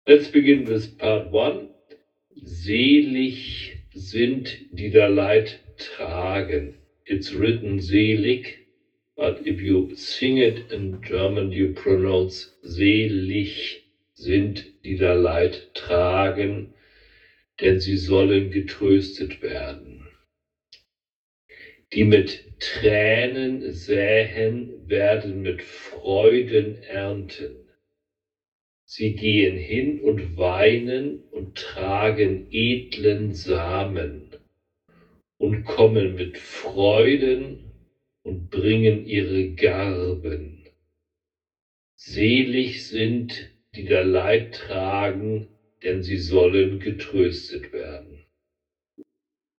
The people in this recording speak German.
Let's begin with part 1. Selig sind, die da Leid tragen. It's written selig, but if you sing it in German, you pronounce selig sind, die da Leid tragen, denn sie sollen getröstet werden. Die mit Tränen säen, werden mit Freuden ernten. Sie gehen hin und weinen und tragen edlen Samen und kommen mit Freuden und bringen ihre Garben. Selig sind, die da Leid tragen, denn sie sollen getröstet werden.